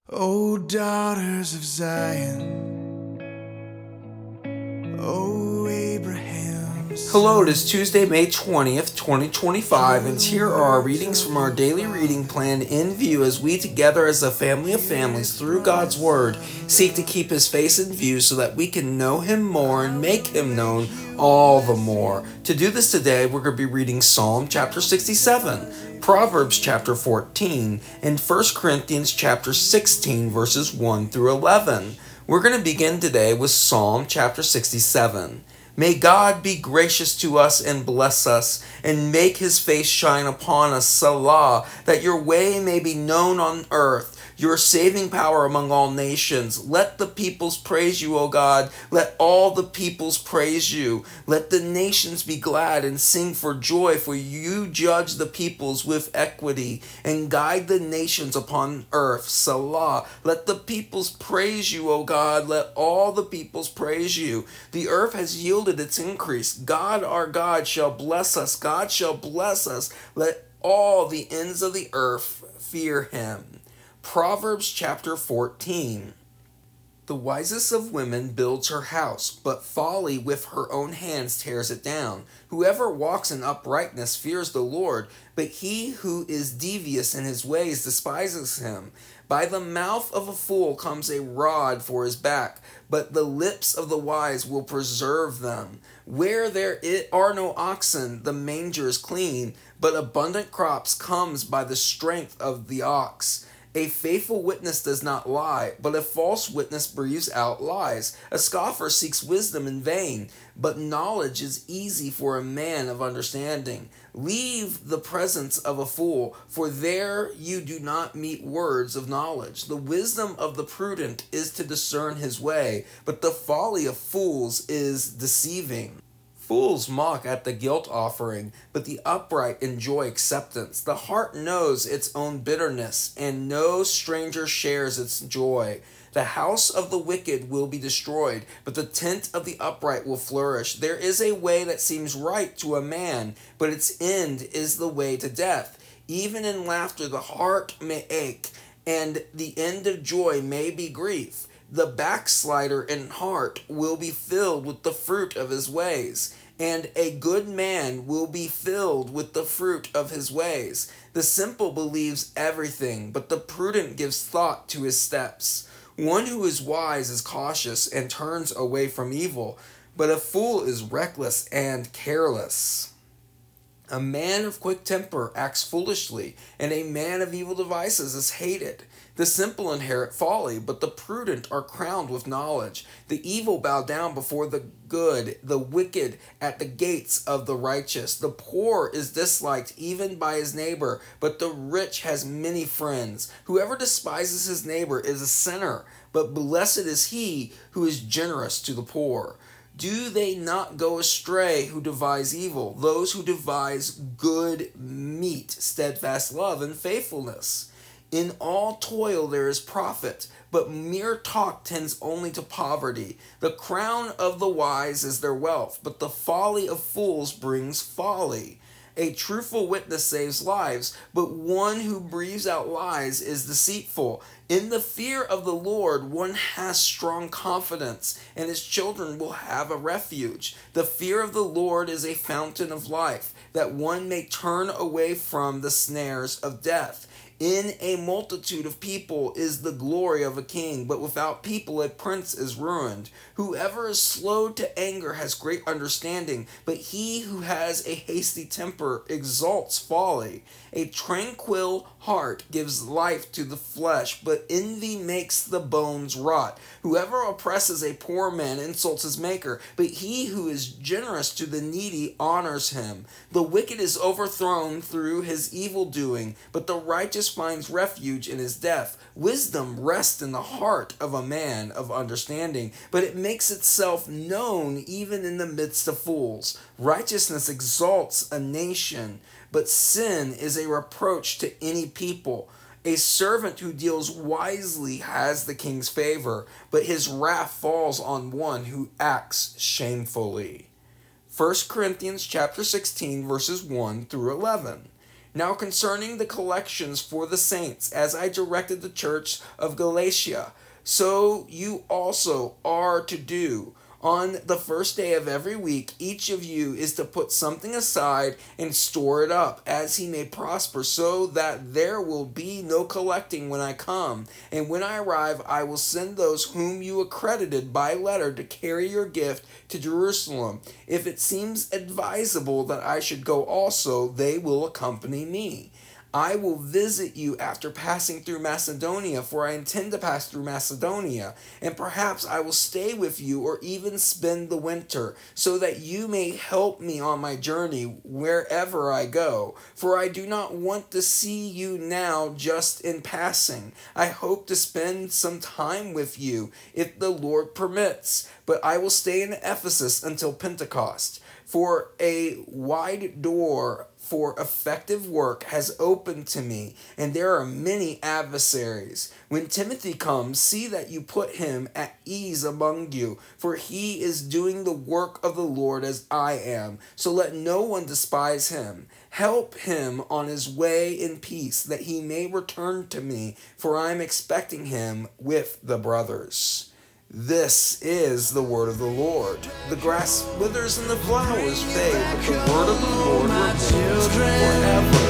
O daughters of Zion, O Abraham's Hello, it is Tuesday, May 20th, 2025, and here are our readings from our daily reading plan in view as we together as a family of families through God's Word seek to keep His face in view so that we can know Him more and make Him known all the more. To do this today, we're going to be reading Psalm chapter 67, Proverbs chapter 14, and 1 Corinthians chapter 16, verses 1 through 11. We're going to begin today with Psalm chapter 67. May God be gracious to us and bless us, and make His face shine upon us, Salah, that your way may be known on earth, your saving power among all nations. Let the peoples praise you, O God. Let all the peoples praise you. Let the nations be glad and sing for joy, for you judge the peoples with equity and guide the nations upon earth, Salah. Let the peoples praise you, O God. Let all the peoples praise you. The earth has yielded its increase. God, our God, shall bless us. God shall bless us. Let all the ends of the earth fear Him. Proverbs chapter 14. The wisest of women builds her house, but folly with her own hands tears it down. Whoever walks in uprightness fears the Lord, but he who is devious in his ways despises him. By the mouth of a fool comes a rod for his back, but the lips of the wise will preserve them. Where there are no oxen, the manger is clean, but abundant crops comes by the strength of the ox. A faithful witness does not lie, but a false witness breathes out lies. A scoffer seeks wisdom in vain, but knowledge is easy for a man of understanding. Leave the presence of a fool, for there you do not meet words of knowledge. The wisdom of the prudent is to discern his way, but the folly of fools is deceiving. Fools mock at the guilt offering, but the upright enjoy acceptance. The heart knows its own bitterness, and no stranger shares its joy. The house of the wicked will be destroyed, but the tent of the upright will flourish. There is a way that seems right to a man, but its end is the way to death. Even in laughter the heart may ache, and the end of joy may be grief. The backslider in heart will be filled with the fruit of his ways, and a good man will be filled with the fruit of his ways. The simple believes everything, but the prudent gives thought to his steps. One who is wise is cautious and turns away from evil, but a fool is reckless and careless. A man of quick temper acts foolishly, and a man of evil devices is hated. The simple inherit folly, but the prudent are crowned with knowledge. The evil bow down before the good, the wicked at the gates of the righteous. The poor is disliked even by his neighbor, but the rich has many friends. Whoever despises his neighbor is a sinner, but blessed is he who is generous to the poor. Do they not go astray who devise evil? Those who devise good meet steadfast love and faithfulness. In all toil there is profit, but mere talk tends only to poverty. The crown of the wise is their wealth, but the folly of fools brings folly. A truthful witness saves lives, but one who breathes out lies is deceitful. In the fear of the Lord, one has strong confidence, and his children will have a refuge. The fear of the Lord is a fountain of life, that one may turn away from the snares of death. In a multitude of people is the glory of a king, but without people a prince is ruined. Whoever is slow to anger has great understanding, but he who has a hasty temper exalts folly. A tranquil heart gives life to the flesh, but envy makes the bones rot. Whoever oppresses a poor man insults his maker, but he who is generous to the needy honors him. The wicked is overthrown through his evil doing, but the righteous finds refuge in his death. Wisdom rests in the heart of a man of understanding, but it makes itself known even in the midst of fools. Righteousness exalts a nation, but sin is a reproach to any people. A servant who deals wisely has the king's favor, but his wrath falls on one who acts shamefully. 1 Corinthians chapter 16 verses 1 through 11. Now concerning the collections for the saints, as I directed the church of Galatia, so you also are to do. On the first day of every week, each of you is to put something aside and store it up, as he may prosper, so that there will be no collecting when I come. And when I arrive, I will send those whom you accredited by letter to carry your gift to Jerusalem. If it seems advisable that I should go also, they will accompany me. I will visit you after passing through Macedonia, for I intend to pass through Macedonia, and perhaps I will stay with you or even spend the winter, so that you may help me on my journey wherever I go. For I do not want to see you now just in passing. I hope to spend some time with you, if the Lord permits, but I will stay in Ephesus until Pentecost. For a wide door for effective work has opened to me, and there are many adversaries. When Timothy comes, see that you put him at ease among you, for he is doing the work of the Lord as I am. So let no one despise him. Help him on his way in peace, that he may return to me, for I am expecting him with the brothers. This is the word of the Lord. The grass withers and the flowers fade, but the word of the Lord remains forever.